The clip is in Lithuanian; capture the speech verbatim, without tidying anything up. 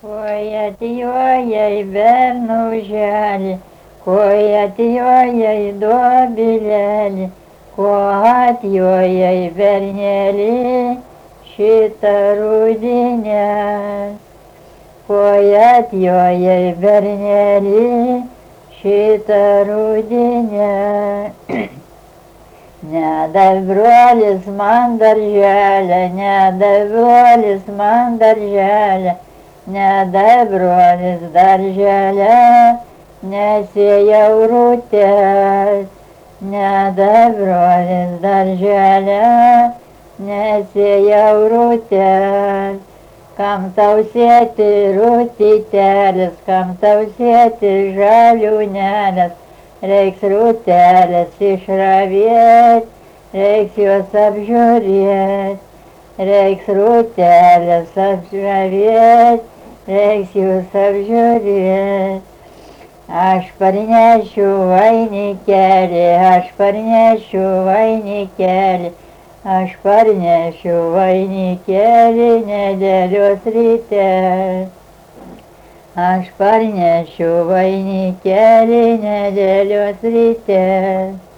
Oi atjoja į bernauželį, koi atjoja į dobilėlį, ko atjoja į bernelį, šitą rudinę. Koi atjoja į bernelį, šitą rudinę. Nedavė brolis man darželę, nedavė brolis man darželę, nedavė brolis darželę, nesėjau rūtės. Nedavė brolis darželę, nesėjau rūtės. Kam tau sėti rūtytelis, kam tau sėti žaliūnelės, reiks rūtelės išravėt, reiks juos apžiūrėt, reiks rūtelės apžiūrėt, reiks juos apžiūrėt. Aš parnešiu vainikelį, aš parnešiu vainikelį, aš parnešiu vainikelį nedėlios ryte. Aš parnešiu vainikelį nedėlios ryte.